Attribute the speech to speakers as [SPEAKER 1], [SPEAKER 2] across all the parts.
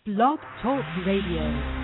[SPEAKER 1] Blog Talk Radio.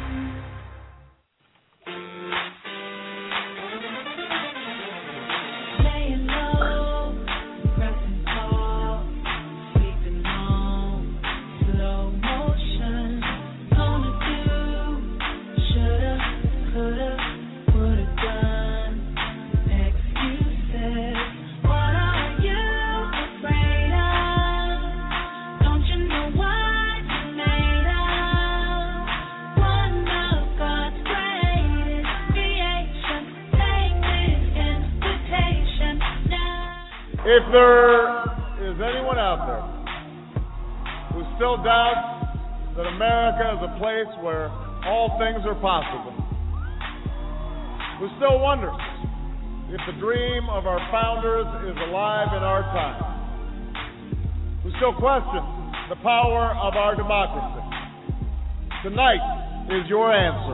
[SPEAKER 2] If there is anyone out there who still doubts that America is a place where all things are possible, who still wonders if the dream of our founders is alive in our time, who still questions the power of our democracy, tonight is your answer.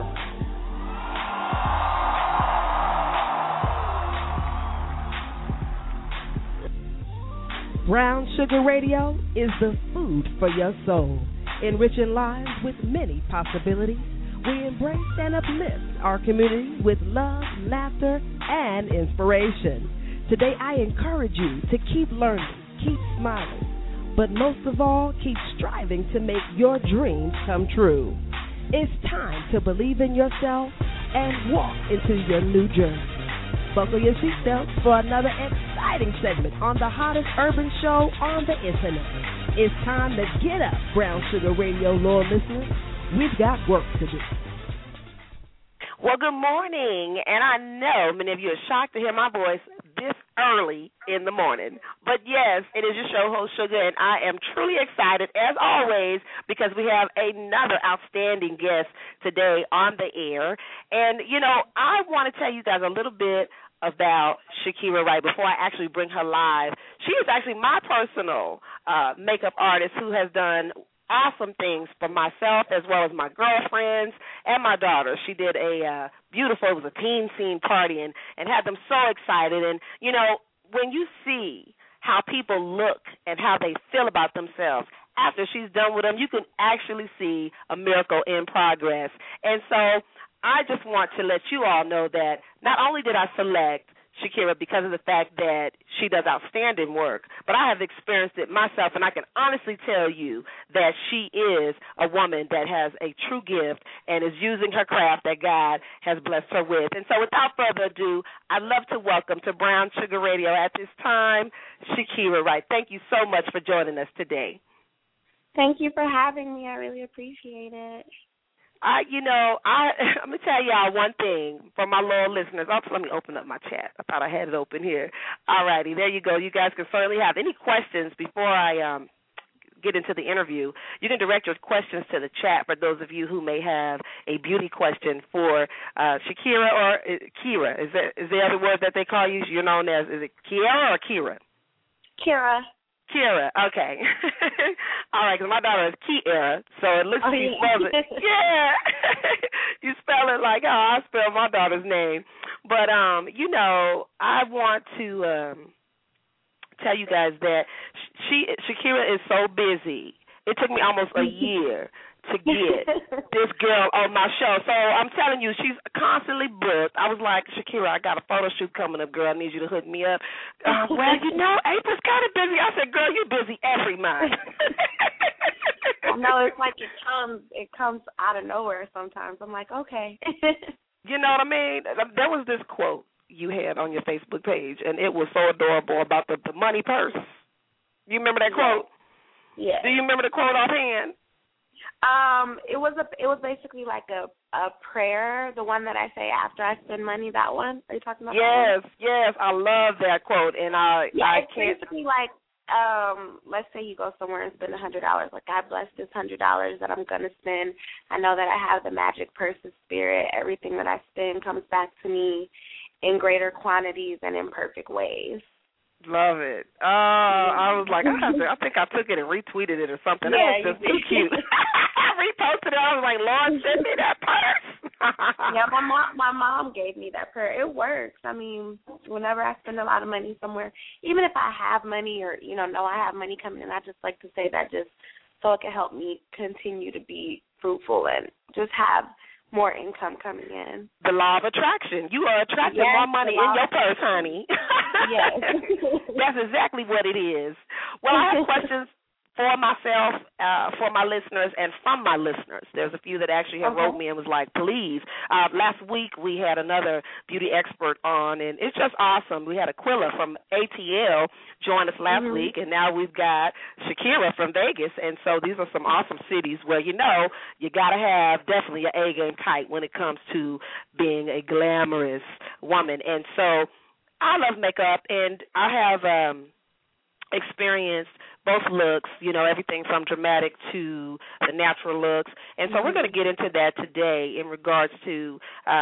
[SPEAKER 1] Brown Sugar Radio is the food for your soul, enriching lives with many possibilities. We embrace and uplift our community with love, laughter, and inspiration. Today, I encourage you to keep learning, keep smiling, but most of all, keep striving to make your dreams come true. It's time to believe in yourself and walk into your new journey. Buckle your seatbelts for another exciting segment on the hottest urban show on the internet. It's time to get up, Brown Sugar Radio loyal listeners. We've got work to do.
[SPEAKER 3] Well, good morning, and I know many of you are shocked to hear my voice this early in the morning. But, yes, it is your show host, Sugar, and I am truly excited, as always, because we have another outstanding guest today on the air. And, you know, I want to tell you guys a little bit about Shakira Wright before I actually bring her live. She is actually my personal makeup artist who has done awesome things for myself as well as my girlfriends and my daughter. She did a beautiful, it was a teen scene party and had them so excited. And, you know, when you see how people look and how they feel about themselves after she's done with them, you can actually see a miracle in progress. And so I just want to let you all know that not only did I select Shakira because of the fact that she does outstanding work, but I have experienced it myself, and I can honestly tell you that she is a woman that has a true gift and is using her craft that God has blessed her with. And so without further ado, I'd love to welcome to Brown Sugar Radio at this time, Shakira Wright. Thank you so much for joining us today.
[SPEAKER 4] Thank you for having me. I really appreciate it.
[SPEAKER 3] I'm going to tell y'all one thing for my loyal listeners. Also, let me open up my chat. I thought I had it open here. All righty, there you go. You guys can certainly have any questions before I get into the interview. You can direct your questions to the chat for those of you who may have a beauty question for Shakira or Kira. Is there other word that they call you? You're known as, is it Kiara or Kira?
[SPEAKER 4] Kira.
[SPEAKER 3] Kira, okay. All right, because my daughter is Kiara, so it looks like you spell it. Yeah. You spell it like how I spell my daughter's name. But, I want to tell you guys that Shakira is so busy. It took me almost a year to get this girl on my show. So I'm telling you, she's constantly booked. I was like, Shakira, I got a photo shoot coming up, girl. I need you to hook me up. April's kind of busy. I said, girl, you're busy every month.
[SPEAKER 4] I know, it's like it comes out of nowhere sometimes. I'm like, okay.
[SPEAKER 3] You know what I mean? There was this quote you had on your Facebook page, and it was so adorable about the money purse. You remember that quote?
[SPEAKER 4] Yeah.
[SPEAKER 3] Do you remember the quote offhand?
[SPEAKER 4] It was basically like a prayer, the one that I say after I spend money, that one. Are you talking about that one?
[SPEAKER 3] Yes, I love that quote, and I can't.
[SPEAKER 4] Basically like, let's say you go somewhere and spend $100. Like, God bless this $100 that I'm gonna spend. I know that I have the magic purse of spirit. Everything that I spend comes back to me in greater quantities and in perfect ways.
[SPEAKER 3] Love it. I was like, I think I took it and retweeted it or something.
[SPEAKER 4] Yeah,
[SPEAKER 3] that was just too cute. I reposted it. I was like, Lord, send me that purse.
[SPEAKER 4] Yeah, my mom gave me that purse. It works. I mean, whenever I spend a lot of money somewhere, even if I have money or, know I have money coming in, I just like to say that just so it can help me continue to be fruitful and just have more income coming in.
[SPEAKER 3] The law of attraction. You are attracting more money in your purse, honey.
[SPEAKER 4] Yes.
[SPEAKER 3] That's exactly what it is. Well, I have questions for myself, for my listeners, and from my listeners. There's a few that actually have wrote me and was like, please. Last week we had another beauty expert on, and it's just awesome. We had Aquila from ATL join us last week, and now we've got Shakira from Vegas. And so these are some awesome cities where, you know, you got to have definitely your A game tight when it comes to being a glamorous woman. And so I love makeup, and I have experienced both looks, you know, everything from dramatic to the natural looks. And so we're going to get into that today in regards to,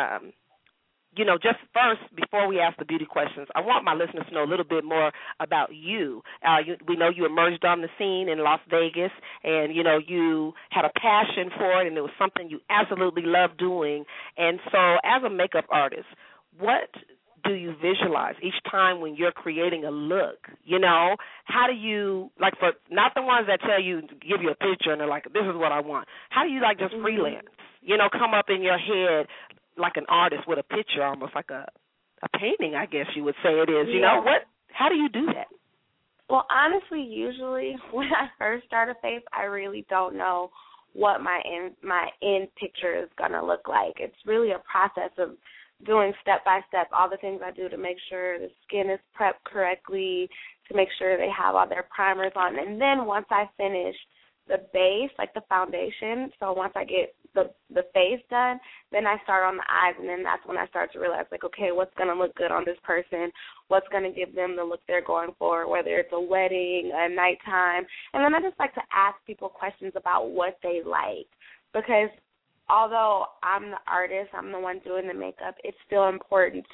[SPEAKER 3] you know, just first, before we ask the beauty questions, I want my listeners to know a little bit more about you. We know you emerged on the scene in Las Vegas, and, you know, you had a passion for it, and it was something you absolutely loved doing. And so as a makeup artist, what do you visualize each time when you're creating a look? You know, how do you, like, for not the ones that tell you, give you a picture and they're like, this is what I want. How do you, like, just freelance, you know, come up in your head like an artist with a picture, almost like a painting, I guess you would say it is. You know, how do you do that?
[SPEAKER 4] Well, honestly, usually when I first start a face, I really don't know what my end picture is going to look like. It's really a process of doing step-by-step all the things I do to make sure the skin is prepped correctly, to make sure they have all their primers on. And then once I finish the base, like the foundation, so once I get the face done, then I start on the eyes, and then that's when I start to realize, like, okay, what's going to look good on this person, what's going to give them the look they're going for, whether it's a wedding, a nighttime. And then I just like to ask people questions about what they like, because although I'm the artist, I'm the one doing the makeup, it's still important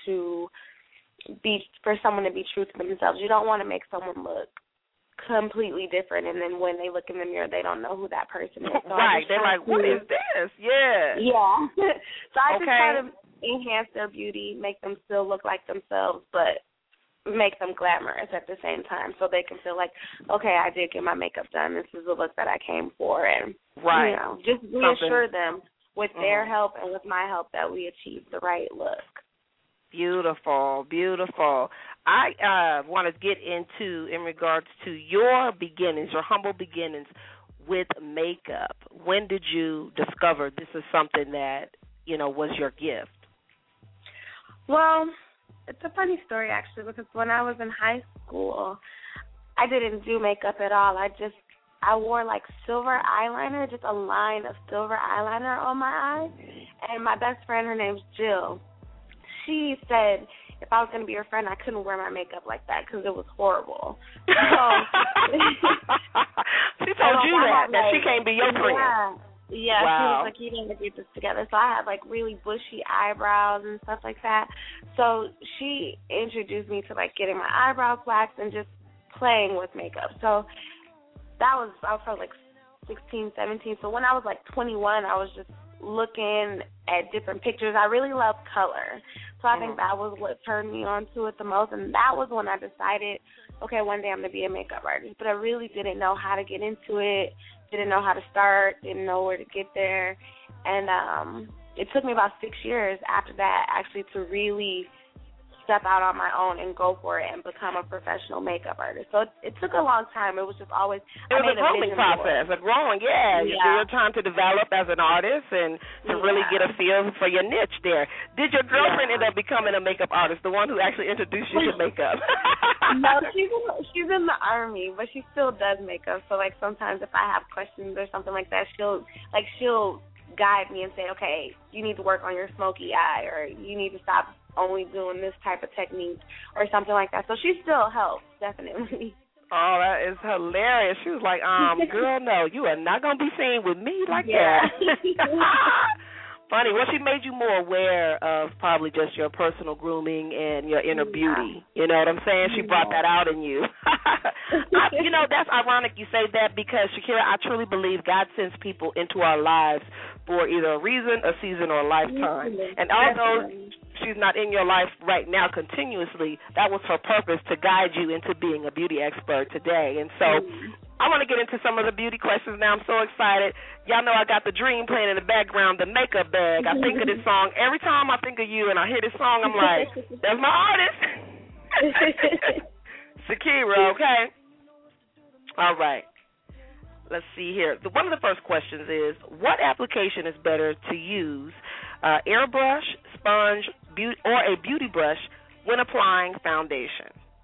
[SPEAKER 4] for someone to be true to themselves. You don't want to make someone look completely different, and then when they look in the mirror, they don't know who that person is. So
[SPEAKER 3] right. They're like, what is this? Yeah.
[SPEAKER 4] Yeah. So I just try to enhance their beauty, make them still look like themselves, but make them glamorous at the same time, so they can feel like, okay, I did get my makeup done. This is the look that I came for, and you know, just reassure them with their help and with my help that we achieve the right look.
[SPEAKER 3] Beautiful, beautiful. I want to get into, in regards to your beginnings, your humble beginnings with makeup. When did you discover this is something that, you know, was your gift?
[SPEAKER 4] Well, it's a funny story, actually, because when I was in high school, I didn't do makeup at all. I wore, like, silver eyeliner, just a line of silver eyeliner on my eye. And my best friend, her name's Jill, she said if I was going to be her friend, I couldn't wear my makeup like that because it was horrible. So,
[SPEAKER 3] she told you that she can't be your friend.
[SPEAKER 4] Yeah,
[SPEAKER 3] wow.
[SPEAKER 4] She was like, you need to get this together. So I had, like, really bushy eyebrows and stuff like that. So she introduced me to, like, getting my eyebrows waxed and just playing with makeup. So I was probably, like, 16, 17. So when I was, like, 21, I was just looking at different pictures. I really love color. So I think that was what turned me on to it the most. And that was when I decided, okay, one day I'm going to be a makeup artist. But I really didn't know how to get into it, didn't know how to start, didn't know where to get there. And it took me about 6 years after that actually to really step out on my own and go for it and become a professional makeup artist. So it took a long time. It was just always
[SPEAKER 3] it was a growing process, your time to develop as an artist and to really get a feel for your niche there. Did your girlfriend end up becoming a makeup artist, the one who actually introduced you to makeup?
[SPEAKER 4] No, she's in the Army, but she still does makeup. So, like, sometimes if I have questions or something like that, she'll guide me and say, okay, you need to work on your smoky eye, or you need to stop only doing this type of technique or something like that. So she still helps, definitely.
[SPEAKER 3] Oh, that is hilarious. She was like, girl, no, you are not going to be seen with me like that. Funny. Well, she made you more aware of probably just your personal grooming and your inner beauty. You know what I'm saying? She brought that out in you. That's ironic you say that because, Shakira, I truly believe God sends people into our lives for either a reason, a season, or a lifetime. And although she's not in your life right now continuously, that was her purpose, to guide you into being a beauty expert today. And so I want to get into some of the beauty questions now. I'm so excited. Y'all know I got the dream playing in the background, the makeup bag. I think of this song. Every time I think of you and I hear this song, I'm like, that's my artist. Shakira, okay? All right. Let's see here. One of the first questions is, what application is better to use, airbrush, sponge, or a beauty brush when applying foundation?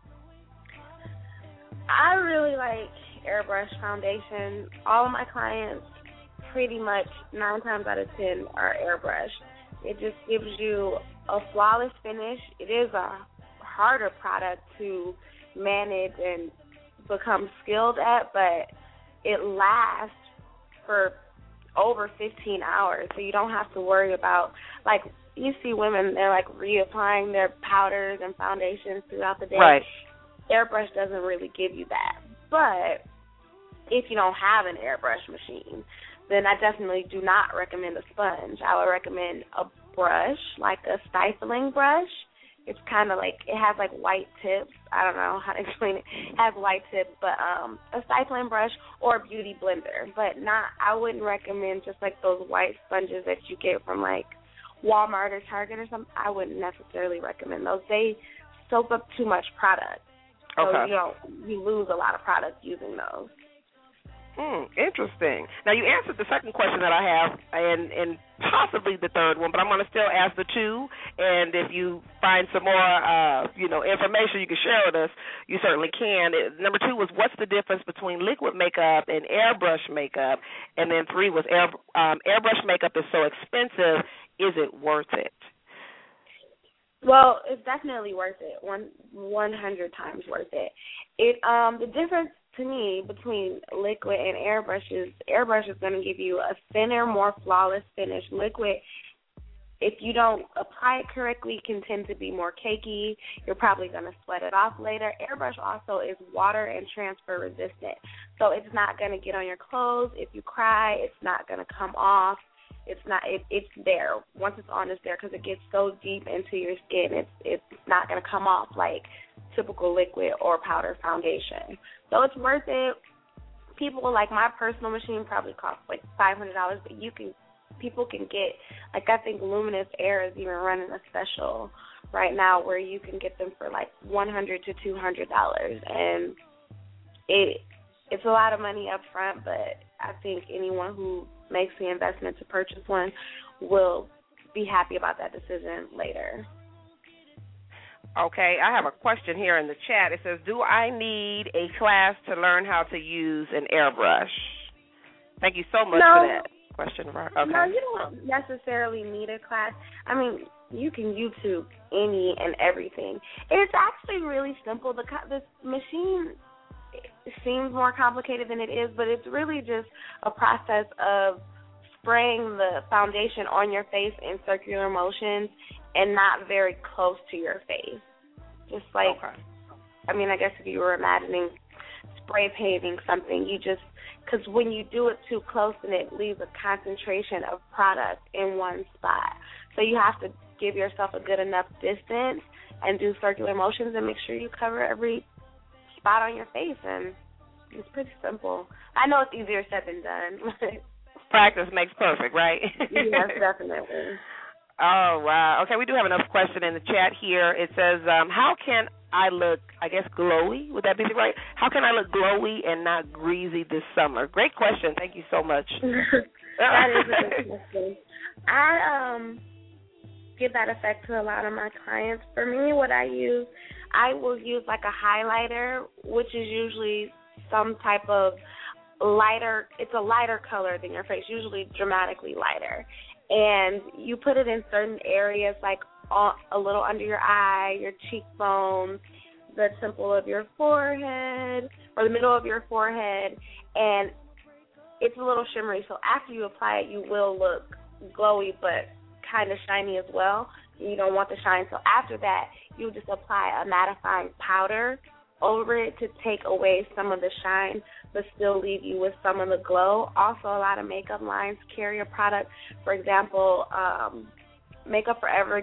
[SPEAKER 4] I really like airbrush foundation. All of my clients, pretty much 9 times out of 10, are airbrush. It just gives you a flawless finish. It is a harder product to manage and become skilled at, but it lasts for over 15 hours, so you don't have to worry about, like, you see women, they're like reapplying their powders and foundations throughout the day.
[SPEAKER 3] Right.
[SPEAKER 4] Airbrush doesn't really give you that. But if you don't have an airbrush machine, then I definitely do not recommend a sponge. I would recommend a brush, like a stifling brush. It's kind of like, it has like white tips. I don't know how to explain it. It has white tips, but a stifling brush or a beauty blender. But not, I wouldn't recommend just like those white sponges that you get from like Walmart or Target or something. I wouldn't necessarily recommend those. They soak up too much product. So,
[SPEAKER 3] okay.
[SPEAKER 4] You lose a lot of product using those.
[SPEAKER 3] Interesting. Now, you answered the second question that I have, and possibly the third one, but I'm going to still ask the two. And if you find some more, information you can share with us, you certainly can. Number 2 was, what's the difference between liquid makeup and airbrush makeup? And then 3 was, airbrush makeup is so expensive. Is it worth it?
[SPEAKER 4] Well, it's definitely worth it. 100 times worth it. The difference to me between liquid and airbrush is going to give you a thinner, more flawless finish. Liquid, if you don't apply it correctly, can tend to be more cakey. You're probably going to sweat it off later. Airbrush also is water and transfer resistant, so it's not going to get on your clothes. If you cry, it's not going to come off. It's not. It's there. Once it's on, it's there because it gets so deep into your skin. It's not going to come off like typical liquid or powder foundation. So it's worth it. People, like my personal machine probably costs like $500, but people can get, like, I think Luminous Air is even running a special right now where you can get them for like $100 to $200, and it's a lot of money up front, but I think anyone who makes the investment to purchase one will be happy about that decision later.
[SPEAKER 3] Okay, I have a question here in the chat. It says, do I need a class to learn how to use an airbrush? Thank you so much for that question. Okay.
[SPEAKER 4] No, you don't necessarily need a class. I mean, you can YouTube any and everything. It's actually really simple. This machine seems more complicated than it is, but it's really just a process of spraying the foundation on your face in circular motions and not very close to your face. Just like, okay. I mean, I guess if you were imagining spray painting something, because when you do it too close, then it leaves a concentration of product in one spot. So you have to give yourself a good enough distance and do circular motions and make sure you cover every spot on your face, and it's pretty simple. I know it's easier said than done.
[SPEAKER 3] Practice makes perfect, right?
[SPEAKER 4] Yes, definitely.
[SPEAKER 3] Oh, wow. Okay, we do have another question in the chat here. It says, how can I look, I guess, glowy? Would that be right? How can I look glowy and not greasy this summer? Great question. Thank you so much.
[SPEAKER 4] That is a good question. I give that effect to a lot of my clients. For me, what I will use like a highlighter, which is usually some type of lighter, it's a lighter color than your face, usually dramatically lighter. And you put it in certain areas, like a little under your eye, your cheekbones, the temple of your forehead, or the middle of your forehead, and it's a little shimmery. So after you apply it, you will look glowy but kind of shiny as well. You don't want the shine. So after that, you just apply a mattifying powder over it to take away some of the shine but still leave you with some of the glow. Also, a lot of makeup lines carry a product. For example, Makeup Forever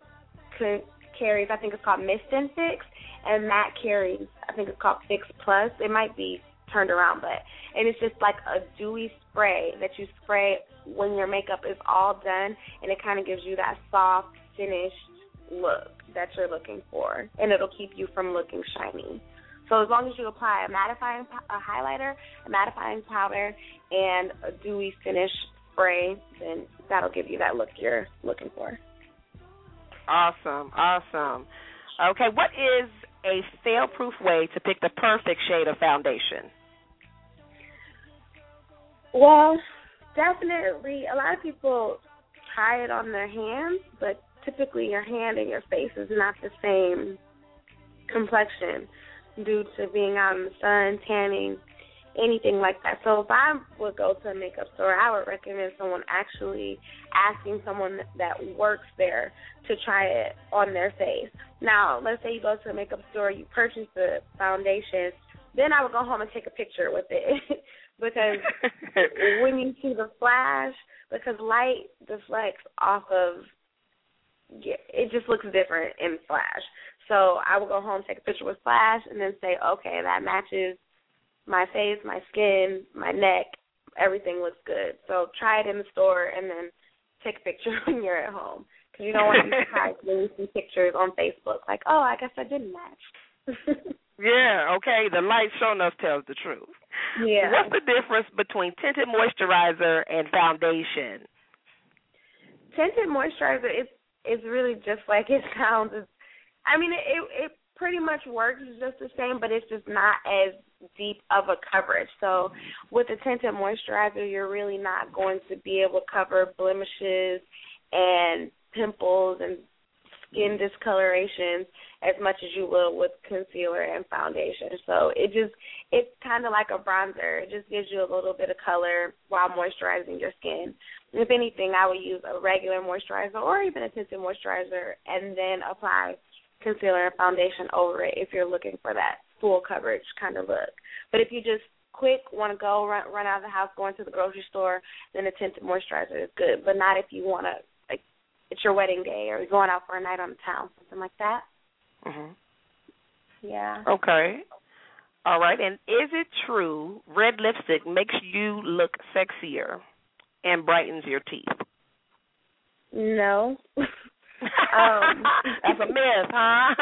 [SPEAKER 4] carries, I think it's called Mist and Fix, and that carries, I think it's called Fix Plus. It might be turned around, and it's just like a dewy spray that you spray when your makeup is all done, and it kind of gives you that soft, finished look that you're looking for, and it'll keep you from looking shiny. So as long as you apply a highlighter, a mattifying powder, and a dewy finish spray, then that'll give you that look you're looking for.
[SPEAKER 3] Awesome. Okay, what is a fail-proof way to pick the perfect shade of foundation?
[SPEAKER 4] Well, definitely, a lot of people try it on their hands, but typically your hand and your face is not the same complexion due to being out in the sun, tanning, anything like that. So if I would go to a makeup store, I would recommend someone actually asking someone that works there to try it on their face. Now, let's say you go to a makeup store, you purchase the foundation, then I would go home and take a picture with it because when you see the flash, because light deflects off of, it just looks different in flash. So I would go home, take a picture with flash, and then say, okay, that matches my face, my skin, my neck, everything looks good. So try it in the store and then take a picture when you're at home. Because you don't want to be surprised when you see pictures on Facebook like, oh, I guess I didn't match.
[SPEAKER 3] Yeah, okay, the light sure enough tells the truth.
[SPEAKER 4] Yeah.
[SPEAKER 3] What's the difference between tinted moisturizer and foundation?
[SPEAKER 4] Tinted moisturizer is really just like it sounds. It pretty much works just the same, but it's just not as deep of a coverage. So with a tinted moisturizer, you're really not going to be able to cover blemishes and pimples and skin discolorations as much as you will with concealer and foundation. So it's kind of like a bronzer. It just gives you a little bit of color while moisturizing your skin. If anything, I would use a regular moisturizer or even a tinted moisturizer and then apply concealer and foundation over it if you're looking for that full coverage kind of look. But if you just quick want to go run out of the house, going to the grocery store, then a tinted moisturizer is good, but not if you want to, like, it's your wedding day or you're going out for a night on the town, something like that.
[SPEAKER 3] Mhm.
[SPEAKER 4] Yeah.
[SPEAKER 3] Okay. All right. And is it true red lipstick makes you look sexier and brightens your teeth?
[SPEAKER 4] No.
[SPEAKER 3] That's a myth, huh?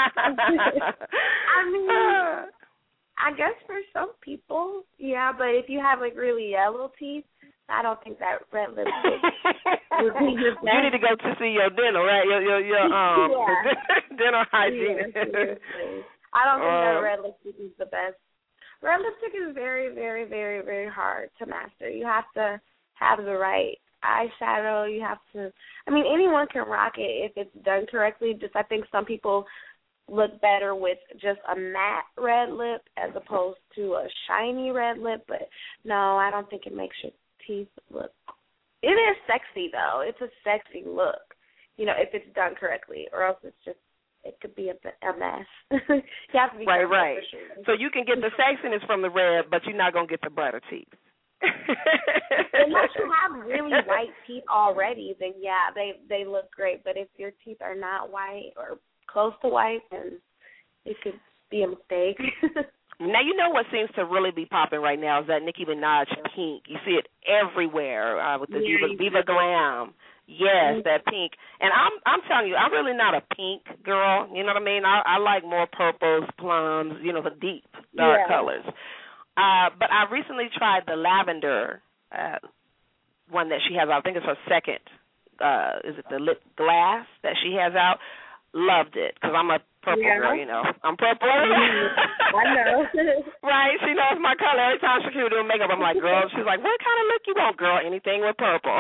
[SPEAKER 4] I guess for some people, yeah, but if you have like really yellow teeth, I don't think that red lipstick would be your best.
[SPEAKER 3] You need to go to see your dental, right? Your dental hygiene.
[SPEAKER 4] Yeah, I don't think that red lipstick is the best. Red lipstick is very, very, very, very hard to master. You have to have the right eyeshadow. You have to, anyone can rock it if it's done correctly. Just I think some people look better with just a matte red lip as opposed to a shiny red lip. But no, I don't think it makes your teeth look. It is sexy though. It's a sexy look, if it's done correctly, or else it could be a mess. You have to be
[SPEAKER 3] right.
[SPEAKER 4] For sure.
[SPEAKER 3] So you can get the sexiness from the red, but you're not gonna get the brighter teeth.
[SPEAKER 4] Unless you have really white teeth already, then yeah, they look great. But if your teeth are not white or close to white, then it could be a mistake.
[SPEAKER 3] Now, you know what seems to really be popping right now is that Nicki Minaj pink. You see it everywhere with the Viva Glam. Yes, that pink. And I'm telling you, I'm really not a pink girl. You know what I mean? I like more purples, plums, the deep, dark colors. But I recently tried the lavender one that she has out. I think it's her second. Is it the lip glass that she has out? Loved it because I'm a purple girl, I'm purple.
[SPEAKER 4] I know.
[SPEAKER 3] Right? She knows my color. Every time she can do makeup, I'm like, girl. She's like, what kind of look you want, girl? Anything with purple.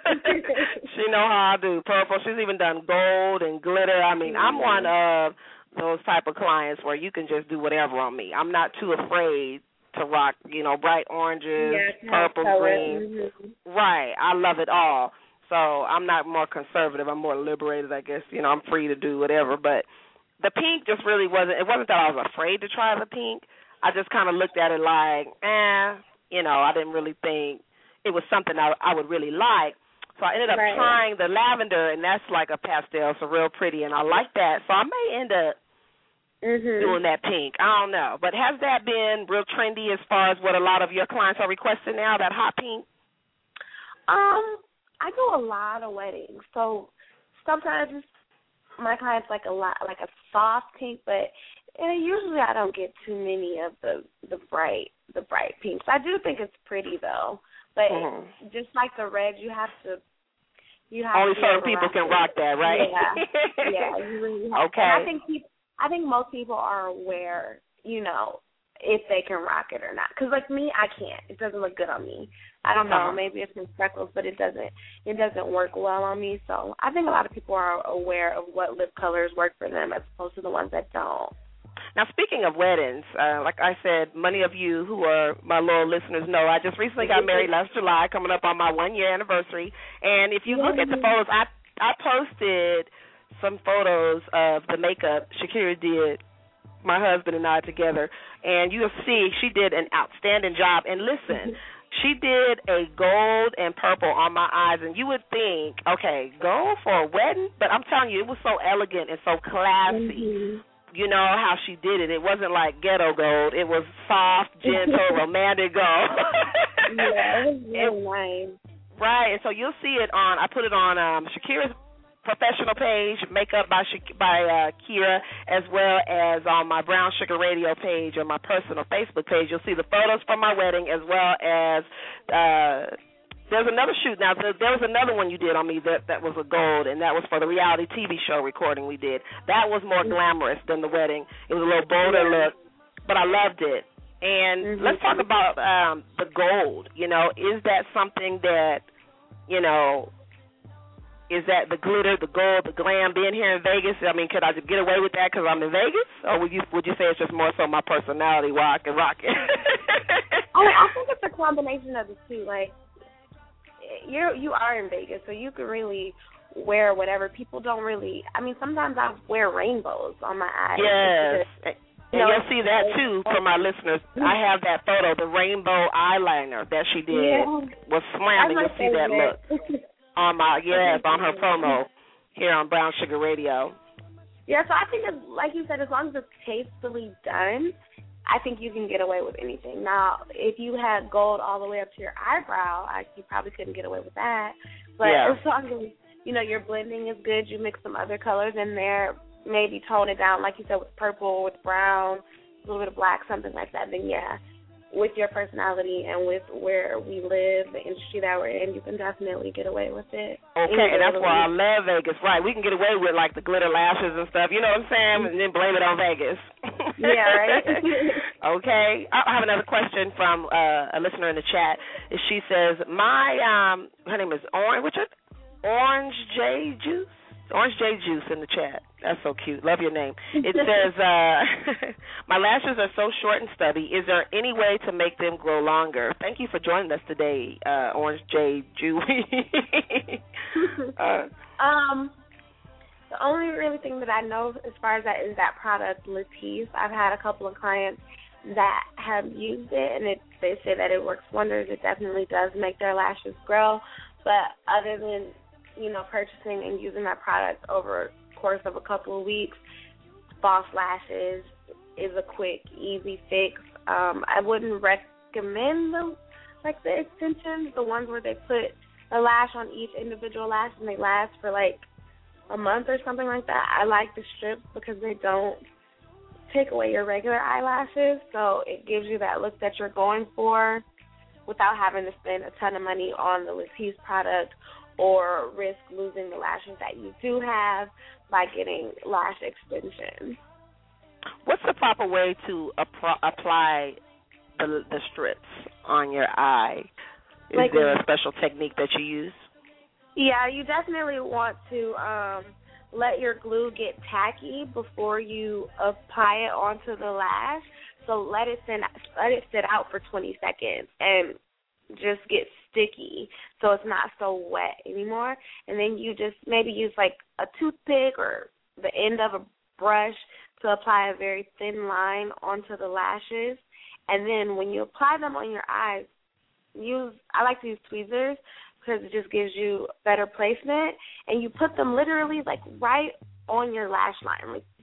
[SPEAKER 3] She know how I do purple. She's even done gold and glitter. I'm one of those type of clients where you can just do whatever on me. I'm not too afraid to rock, bright oranges, purple, green. Mm-hmm. Right. I love it all. So I'm not more conservative. I'm more liberated, I guess. I'm free to do whatever. But the pink just really wasn't. It wasn't that I was afraid to try the pink. I just kind of looked at it like, I didn't really think it was something I would really like. So I ended up trying the lavender, and that's like a pastel, so real pretty, and I like that. So I may end up doing that pink. I don't know. But has that been real trendy as far as what a lot of your clients are requesting now, that hot pink?
[SPEAKER 4] I do a lot of weddings, so sometimes my clients like a soft pink, but usually I don't get too many of the bright pinks. I do think it's pretty though, but just like the red, you have to.
[SPEAKER 3] Only certain people can rock that, right?
[SPEAKER 4] Yeah, you really have.
[SPEAKER 3] Okay.
[SPEAKER 4] And I think most people are aware, if they can rock it or not. Because like me, I can't. It doesn't look good on me. I don't know. Maybe it's some freckles, but it doesn't work well on me. So I think a lot of people are aware of what lip colors work for them as opposed to the ones that don't.
[SPEAKER 3] Now, speaking of weddings, like I said, many of you who are my loyal listeners know I just recently got married last July, coming up on my 1-year anniversary. And if you look at the photos, I posted some photos of the makeup Shakira did, my husband and I together, and you'll see she did an outstanding job. And listen, she did a gold and purple on my eyes, and you would think, okay, gold for a wedding? But I'm telling you, it was so elegant and so classy. You know how she did it. It wasn't like ghetto gold. It was soft, gentle, romantic gold.
[SPEAKER 4] Yeah, it was really nice.
[SPEAKER 3] Right, and so you'll see it on, I put it on Shakira's professional page, Makeup by Kira, as well as on my Brown Sugar Radio page or my personal Facebook page. You'll see the photos from my wedding, as well as there's another shoot. Now, there was another one you did on me that was a gold, and that was for the reality TV show recording we did. That was more glamorous than the wedding. It was a little bolder look, but I loved it. And let's talk about the gold. Is that something that, is that the glitter, the gold, the glam, being here in Vegas? I mean, could I just get away with that because I'm in Vegas? Or would you say it's just more so my personality where I can rock it?
[SPEAKER 4] I think it's a combination of the two. Like, you are in Vegas, so you can really wear whatever. People don't really. I mean, sometimes I wear rainbows on my eyes.
[SPEAKER 3] Yes. And you'll see that, too, for my listeners. I have that photo, the rainbow eyeliner that she did was slamming. You'll see that look on on her promo here on Brown Sugar Radio.
[SPEAKER 4] Yeah, so I think, like you said, as long as it's tastefully done, I think you can get away with anything. Now, if you had gold all the way up to your eyebrow, you probably couldn't get away with that. But as long as, your blending is good, you mix some other colors in there, maybe tone it down, like you said, with purple, with brown, a little bit of black, something like that, then with your personality and with where we live, the industry that we're in, you can definitely get away with it.
[SPEAKER 3] Okay, and that's why I love Vegas. Right, we can get away with, like, the glitter lashes and stuff, you know what I'm saying, and then blame it on Vegas.
[SPEAKER 4] Yeah, right?
[SPEAKER 3] Okay. I have another question from a listener in the chat. She says, her name is Orange J Juice in the chat. That's so cute. Love your name. It says, my lashes are so short and stubby. Is there any way to make them grow longer? Thank you for joining us today, Orange J Juice.
[SPEAKER 4] The only really thing that I know as far as that is that product, Latisse. I've had a couple of clients that have used it, and they say that it works wonders. It definitely does make their lashes grow. But other than, purchasing and using that product over the course of a couple of weeks, false lashes is a quick, easy fix. I wouldn't recommend the extensions, the ones where they put a lash on each individual lash and they last for like a month or something like that. I like the strips because they don't take away your regular eyelashes, so it gives you that look that you're going for without having to spend a ton of money on the Latisse product or risk losing the lashes that you do have by getting lash extensions.
[SPEAKER 3] What's the proper way to apply the strips on your eye? Is there a special technique that you use?
[SPEAKER 4] Yeah, you definitely want to let your glue get tacky before you apply it onto the lash. So let it sit out for 20 seconds and just get sticky so it's not so wet anymore. And then you just maybe use like a toothpick or the end of a brush to apply a very thin line onto the lashes. And then when you apply them on your eyes, I like to use tweezers because it just gives you better placement. And you put them literally like right on your lash line. Like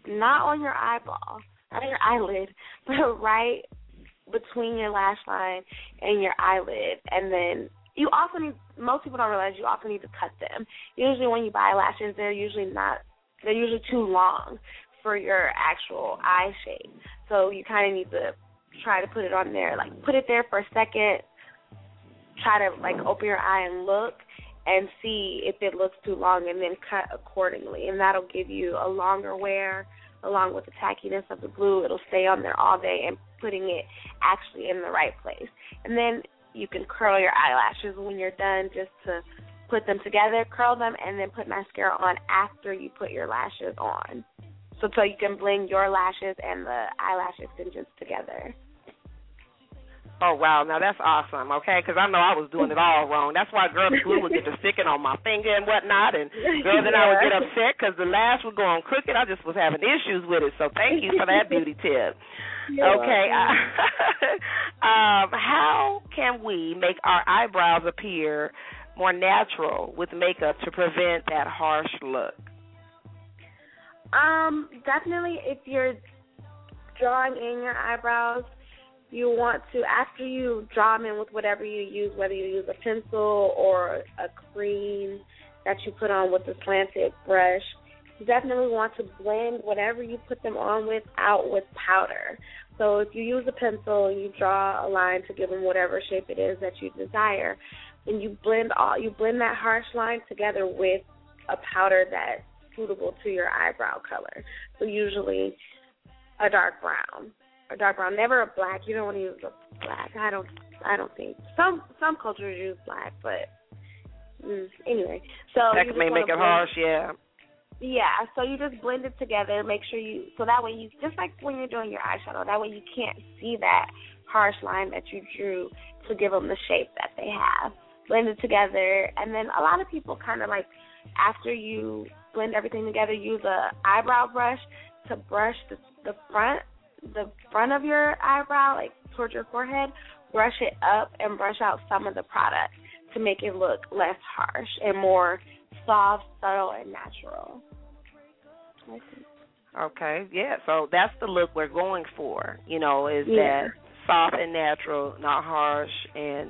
[SPEAKER 4] not on your eyeball, not on your eyelid, but right between your lash line and your eyelid. And then you also need, most people don't realize you also need to cut them. Usually when you buy lashes, they're usually too long for your actual eye shape. So you kind of need to try to put it on there, like put it there for a second, try to like open your eye and look and see if it looks too long, and then cut accordingly. And that'll give you a longer wear along with the tackiness of the glue. It'll stay on there all day and putting it actually in the right place. And then you can curl your eyelashes when you're done, just to put them together, curl them, and then put mascara on after you put your lashes on. So you can blend your lashes and the eyelash extensions together.
[SPEAKER 3] Oh, wow. Now, that's awesome, okay, because I know I was doing it all wrong. That's why girl, the glue would get to sticking on my finger and whatnot, and girl, then I would get upset because the lash would go on crooked. I just was having issues with it, so thank you for that beauty tip. Okay. How can we make our eyebrows appear more natural with makeup to prevent that harsh look?
[SPEAKER 4] Definitely if you're drawing in your eyebrows, you want to, after you draw them in with whatever you use, whether you use a pencil or a cream that you put on with a slanted brush, you definitely want to blend whatever you put them on with out with powder. So if you use a pencil and you draw a line to give them whatever shape it is that you desire, and you blend that harsh line together with a powder that's suitable to your eyebrow color. So usually a dark brown. Never a black. You don't want to use a black. I don't think. Some cultures use black, but anyway. So
[SPEAKER 3] that may make it harsh, yeah.
[SPEAKER 4] Yeah, so you just blend it together. Make sure so that way you, just like when you're doing your eyeshadow, that way you can't see that harsh line that you drew to give them the shape that they have. Blend it together, and then a lot of people kind of like, after you blend everything together, use a eyebrow brush to brush the front of your eyebrow, like towards your forehead, brush it up and brush out some of the product to make it look less harsh and more soft, subtle, and natural.
[SPEAKER 3] Okay, yeah, so that's the look we're going for, is that soft and natural, not harsh, and,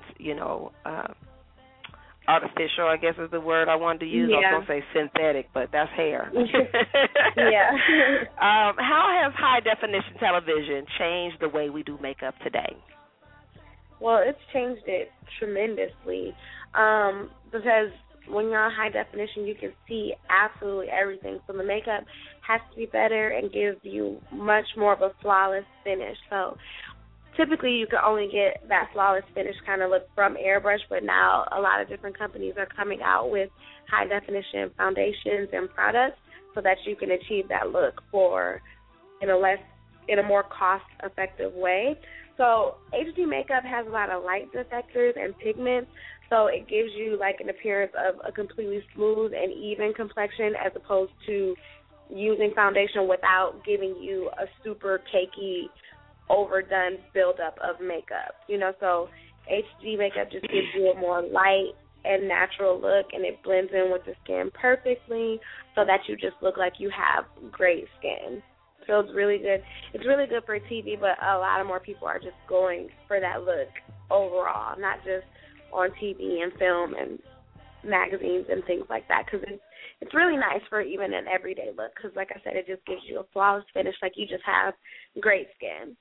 [SPEAKER 3] artificial, I guess is the word I wanted to use.
[SPEAKER 4] Yeah.
[SPEAKER 3] I was going to say synthetic, but that's hair.
[SPEAKER 4] Yeah.
[SPEAKER 3] How has high-definition television changed the way we do makeup today?
[SPEAKER 4] Well, it's changed it tremendously because when you're on high definition, you can see absolutely everything. So the makeup has to be better and gives you much more of a flawless finish. So typically you can only get that flawless finish kind of look from airbrush, but now a lot of different companies are coming out with high definition foundations and products so that you can achieve that look in a more cost effective way. So HD makeup has a lot of light deflectors and pigments, so it gives you like an appearance of a completely smooth and even complexion as opposed to using foundation without giving you a super cakey, overdone buildup of makeup. So HD makeup just gives you a more light and natural look, and it blends in with the skin perfectly so that you just look like you have great skin. So it's really good. It's really good for TV, but a lot of more people are just going for that look overall, not just on TV and film and magazines and things like that, because it's really nice for even an everyday look because, like I said, it just gives you a flawless finish like you just have great skin.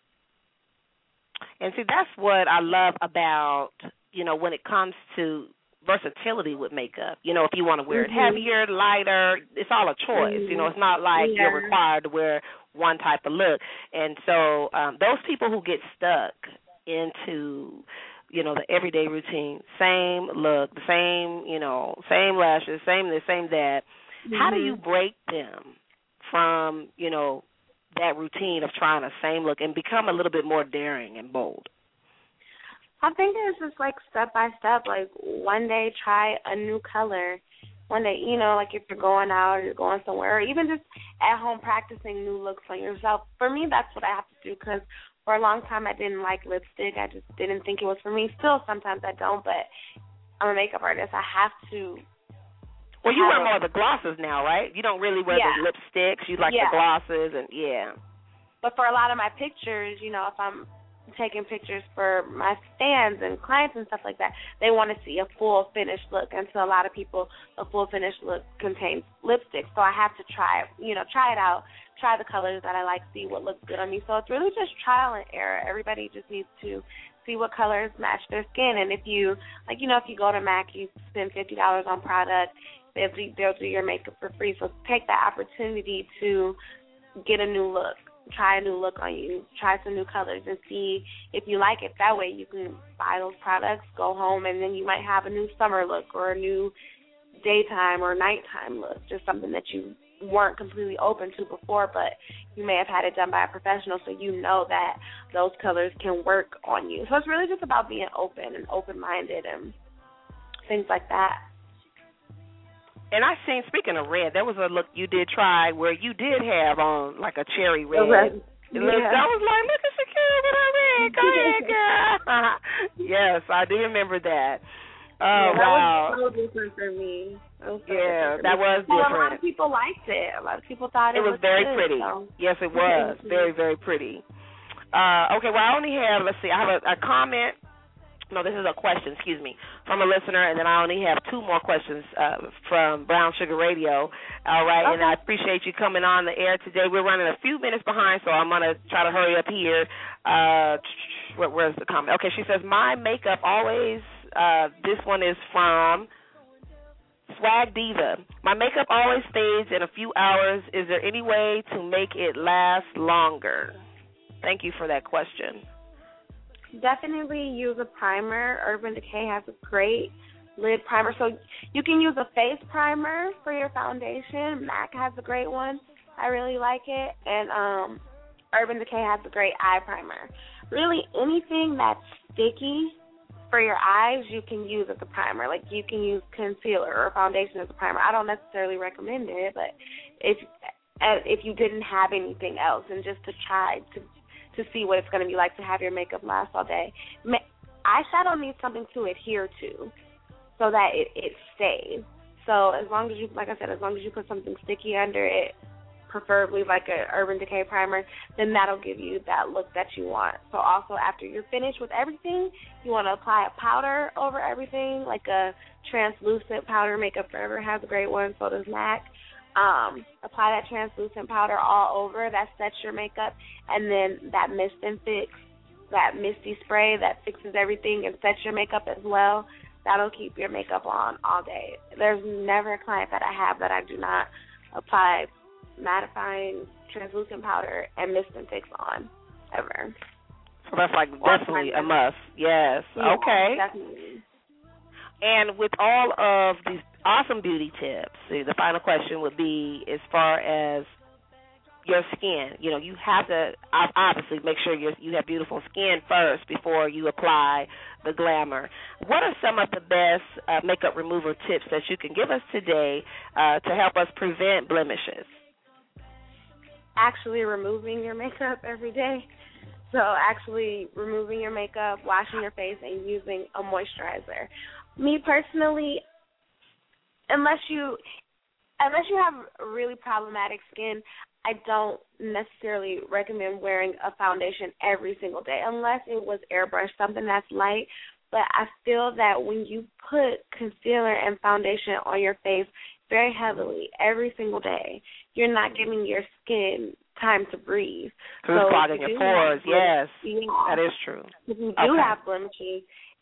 [SPEAKER 3] And see, that's what I love about, when it comes to versatility with makeup. If you want to wear it heavier, lighter, it's all a choice. It's not like you're required to wear one type of look. And so those people who get stuck into, the everyday routine, same look, the same lashes, same this, same that, how do you break them from, that routine of trying the same look and become a little bit more daring and bold?
[SPEAKER 4] I think it's just like step by step. Like one day try a new color. One day, like if you're going out or you're going somewhere, or even just at home practicing new looks on yourself. For me, that's what I have to do because for a long time I didn't like lipstick. I just didn't think it was for me. Still, sometimes I don't, but I'm a makeup artist. I have to
[SPEAKER 3] Well, you wear more of the glosses now, right? You don't really wear the lipsticks. You like the glosses and
[SPEAKER 4] But for a lot of my pictures, you know, if I'm taking pictures for my fans and clients and stuff like that, they want to see a full finished look. And so a lot of people, a full finished look contains lipstick. So I have to try it out, try the colors that I like, see what looks good on me. So it's really just trial and error. Everybody just needs to see what colors match their skin. And if you, like, you know, if you go to MAC, you spend $50 on product, they'll do your makeup for free. So take that opportunity to get a new look. Try a new look on you, try some new colors, and see if you like it. That way you can buy those products, go home, and then you might have a new summer look or a new daytime or nighttime look, just something that you weren't completely open to before, but you may have had it done by a professional, so you know that those colors can work on you. So it's really just about being open and open-minded and things like that.
[SPEAKER 3] And I seen, speaking of red, there was a look you did try where you did have on like a cherry red.
[SPEAKER 4] I
[SPEAKER 3] was like, look at Shakira with her red. Go ahead, girl. Yes, I do remember that. Oh, wow.
[SPEAKER 4] That was so different for me.
[SPEAKER 3] That was different.
[SPEAKER 4] Well, a lot of people liked it. A lot of people thought it
[SPEAKER 3] was very
[SPEAKER 4] good,
[SPEAKER 3] pretty.
[SPEAKER 4] So.
[SPEAKER 3] Yes, it was. Very, very pretty. Okay, well, I only have, let's see, I have a comment. No, this is a question, from a listener, and then I only have 2 more questions from Brown Sugar Radio. All right, okay. And I appreciate you coming on the air today. We're running a few minutes behind, so I'm going to try to hurry up here. Where's the comment? Okay, she says, my makeup always, this one is from Swag Diva. My makeup always fades in a few hours. Is there any way to make it last longer? Thank you for that question.
[SPEAKER 4] Definitely use a primer. Urban Decay has a great lid primer. So you can use a face primer for your foundation. MAC has a great one. I really like it. And Urban Decay has a great eye primer. Really, anything that's sticky for your eyes, you can use as a primer. Like, you can use concealer or foundation as a primer. I don't necessarily recommend it, but if you didn't have anything else, and just to try to see what it's going to be like to have your makeup last all day. Eyeshadow needs something to adhere to so that it stays. So as long as you, like I said, as long as you put something sticky under it, preferably like an Urban Decay primer, then that'll give you that look that you want. So also after you're finished with everything, you want to apply a powder over everything, like a translucent powder. Makeup Forever has a great one, so does MAC. Apply that translucent powder all over. That sets your makeup. And then that Mist and Fix, that misty spray that fixes everything and sets your makeup as well, that'll keep your makeup on all day. There's never a client that I have that I do not apply mattifying translucent powder and Mist and Fix on, ever.
[SPEAKER 3] So that's like definitely a must. Yes.
[SPEAKER 4] Yeah,
[SPEAKER 3] okay.
[SPEAKER 4] Definitely.
[SPEAKER 3] And with all of these awesome beauty tips, the final question would be as far as your skin. You know, you have to obviously make sure you have beautiful skin first before you apply the glamour. What are some of the best makeup remover tips that you can give us today to help us prevent blemishes?
[SPEAKER 4] Actually removing your makeup every day. So actually removing your makeup, washing your face, and using a moisturizer. Me personally, unless you have really problematic skin, I don't necessarily recommend wearing a foundation every single day unless it was airbrushed, something that's light. But I feel that when you put concealer and foundation on your face very heavily every single day, you're not giving your skin time to breathe.
[SPEAKER 3] So it's clogging your pores, yes. That is true.
[SPEAKER 4] If you do have blemishes,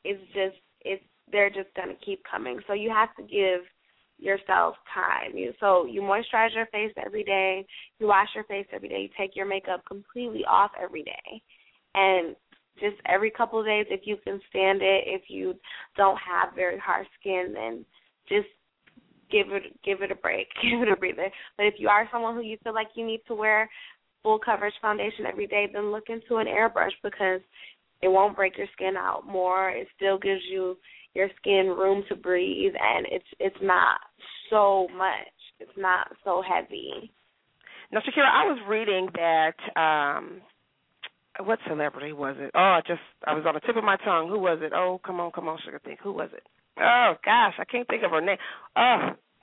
[SPEAKER 4] they're just going to keep coming. So you have to give yourself time. So you moisturize your face every day. You wash your face every day. You take your makeup completely off every day. And just every couple of days, if you can stand it, if you don't have very harsh skin, then just give it a break, give it a breather. But if you are someone who you feel like you need to wear full coverage foundation every day, then look into an airbrush because it won't break your skin out more. It still gives your skin room to breathe, and it's not so much. It's not so heavy.
[SPEAKER 3] Now, Shakira, I was reading that, what celebrity was it? I was on the tip of my tongue. Who was it? Oh, come on, Sugar, think. Who was it? Oh, gosh, I can't think of her name. Oh,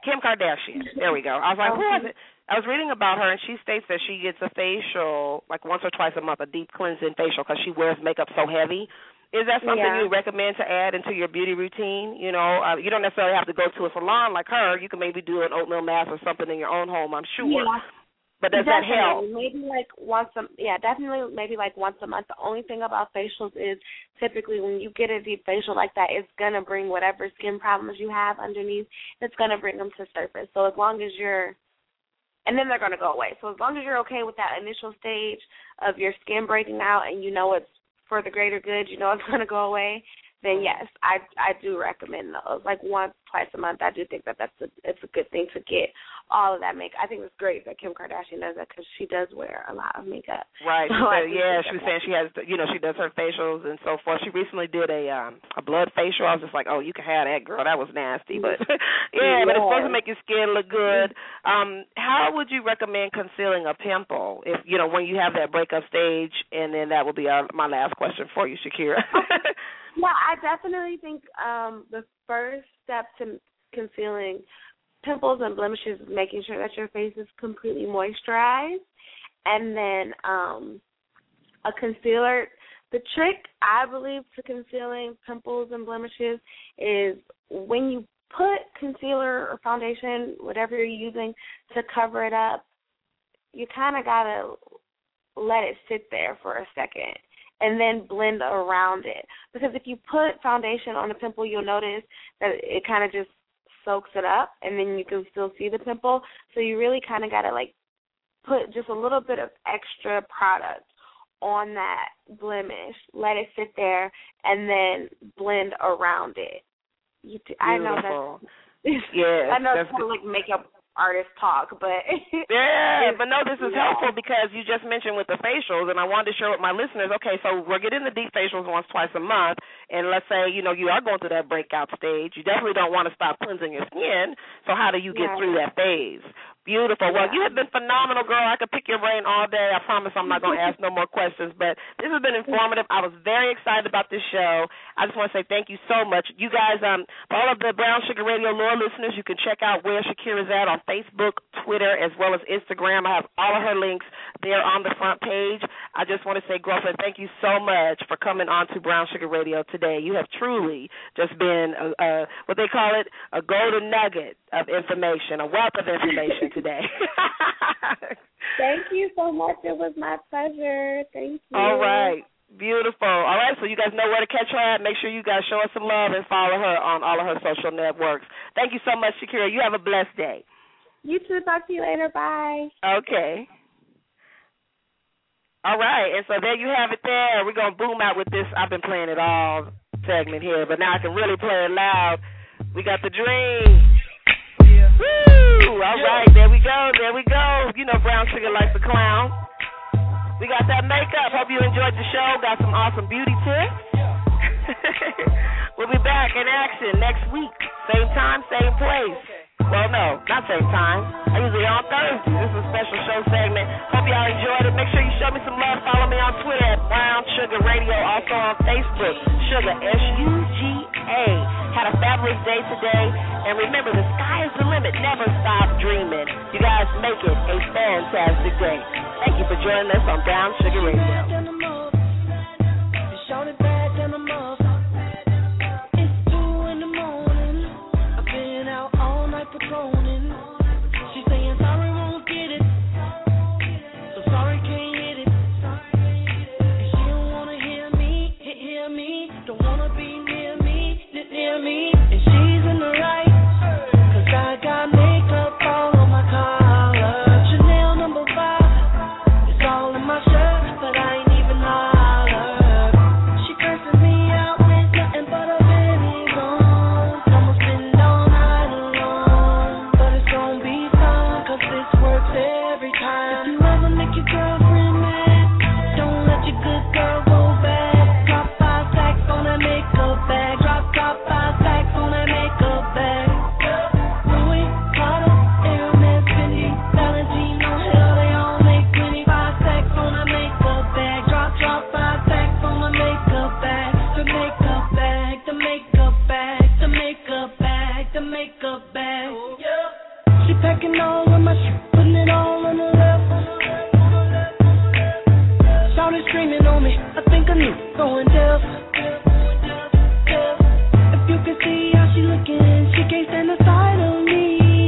[SPEAKER 3] Kim Kardashian. There we go. I was like, who is it? I was reading about her, and she states that she gets a facial like once or twice a month, a deep cleansing facial, because she wears makeup so heavy. Is that something you recommend to add into your beauty routine? You know, you don't necessarily have to go to a salon like her. You can maybe do an oatmeal mask or something in your own home, I'm sure.
[SPEAKER 4] Yeah.
[SPEAKER 3] But does that help?
[SPEAKER 4] Maybe like definitely maybe like once a month. The only thing about facials is typically when you get a deep facial like that, it's going to bring whatever skin problems you have underneath, it's going to bring them to surface. So as long as and then they're going to go away. So as long as you're okay with that initial stage of your skin breaking out and you know it's for the greater good, you know it's going to go away, then yes, I do recommend those. Like once, twice a month, I do think that it's a good thing to get all of that makeup. I think it's great that Kim Kardashian does that because she does wear a lot of makeup.
[SPEAKER 3] Right. So she was saying she has, she does her facials and so forth. She recently did a blood facial. I was just like, oh, you can have that, girl. That was nasty. But, but it's supposed to make your skin look good. How would you recommend concealing a pimple if, when you have that breakup stage? And then that will be my last question for you, Shakira.
[SPEAKER 4] Yeah, I definitely think the first step to concealing pimples and blemishes is making sure that your face is completely moisturized. And then a concealer, the trick, I believe, to concealing pimples and blemishes is when you put concealer or foundation, whatever you're using, to cover it up, you kind of got to let it sit there for a second and then blend around it. Because if you put foundation on a pimple, you'll notice that it kind of just soaks it up, and then you can still see the pimple. So you really kind of got to, put just a little bit of extra product on that blemish, let it sit there, and then blend around it. I know that's I know it's kind of like makeup artist talk, but
[SPEAKER 3] but no, this is helpful because you just mentioned with the facials, and I wanted to share with my listeners. Okay, so we're getting the deep facials once, twice a month, and let's say you are going through that breakout stage. You definitely don't want to stop cleansing your skin. So how do you get through that phase? Beautiful. Well, you have been phenomenal, girl. I could pick your brain all day. I promise I'm not going to ask no more questions, but this has been informative. I was very excited about this show. I just want to say thank you so much. You guys, for all of the Brown Sugar Radio loyal listeners, you can check out where Shakira's at on Facebook, Twitter, as well as Instagram. I have all of her links there on the front page. I just want to say, girlfriend, thank you so much for coming on to Brown Sugar Radio today. You have truly just been, what they call it, a golden nugget of information, a wealth of information today.
[SPEAKER 4] Thank you so much. It was my pleasure. Thank you.
[SPEAKER 3] All right. Beautiful. All right, so you guys know where to catch her at. Make sure you guys show her some love and follow her on all of her social networks. Thank you so much, Shakira. You have a blessed day.
[SPEAKER 4] You too. Talk to you later. Bye.
[SPEAKER 3] Okay. All right, and so there you have it there. We're going to boom out with this I've been playing it all segment here, but now I can really play it loud. We got the dream. Woo! All right, there we go. You know Brown Sugar likes to clown. We got that makeup. Hope you enjoyed the show. Got some awesome beauty tips. We'll be back in action next week. Same time, same place. Well, no, not same time. I usually on Thursdays. This is a special show segment. Hope y'all enjoyed it. Make sure you show me some love. Follow me on Twitter at Brown Sugar Radio. Also on Facebook, Sugar, SUGA. Had a fabulous day today. And remember, the sky is the limit. Never stop dreaming. You guys make it a fantastic day. Thank you for joining us on Brown Sugar Radio.
[SPEAKER 5] She's saying sorry won't get it, so sorry can't hit it. And she don't wanna hear me, don't wanna be near me. And she's in the right, 'cause I got makeup all on my collar. Chanel number 5, it's all in my shirt, but I ain't even hollered. She cursing me out with nothing but a pennies on. I'ma spend all night alone, but it's gonna be fine, 'cause this works every time. If you ever make your girlfriend mad, don't let your good girl go bad. Drop 5 stacks on that makeup bag. Drop 5 stacks on that makeup bag. Louis, Prada, Hermes, Fendi, Valentino, hell, they all make 25 stacks on that makeup bag. Drop 5 stacks on the makeup bag. The makeup bag, the makeup bag, the makeup bag, the makeup bag. Yeah. She packing all of my shit, putting it all on the left. Shouted screaming on me, I think I knew, going deaf. If you can see how she looking, she can't stand the sight of me.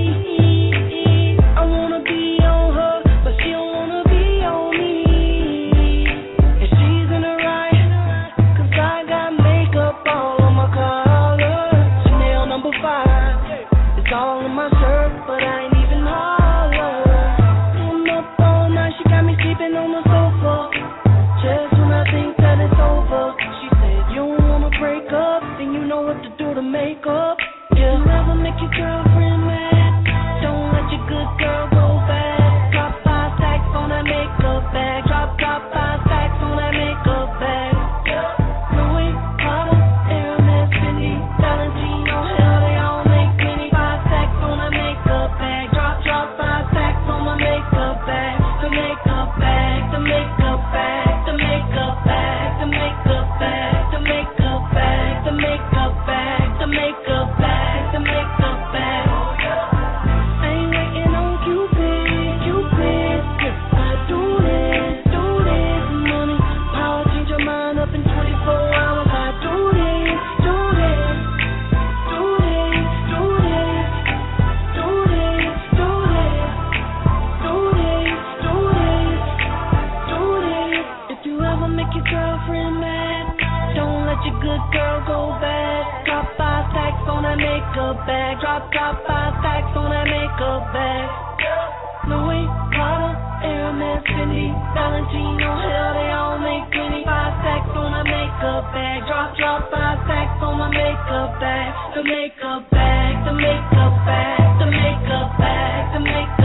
[SPEAKER 5] I wanna be on her, but she don't wanna be on me. And she's in the right, 'cause I got makeup all on my collar. Chanel number 5, it's all in my shirt, but I ain't even holler. I'm up all night, she got me sleeping on the sofa. Just when I think that it's over, she said, you don't wanna break up, then you know what to do to make up. Yeah. You ever make your girlfriend mad? Don't let your good girl go bad. Drop 5 stacks on that makeup bag. Drop 5 stacks on that makeup bag. Louis, Prada, Hermes, Fendi, Valentino, hell, they all make plenty. 5 stacks on that makeup bag. Drop 5 stacks on my makeup bag. The makeup bag, the makeup bag, the makeup bag, the makeup bag, the makeup bag, the makeup bag, the makeup bag, the makeup bag. I ain't waiting on Cupid, Cupid. I do this, money. Power change your mind up in 24 hours. I do this, do this, do this, do this, do this, do this, do this, do this, do this. If you ever make your girlfriend mad, don't let your good girl go bad. Drop 5 stacks on that makeup bag. Drop 5 stacks on that makeup bag. Louis, Prada, Hermes, Fendi, Valentino, hell, they all make plenty. 5 stacks on that makeup bag. Drop 5 stacks on my makeup bag. The makeup bag, the makeup bag, the makeup bag, the makeup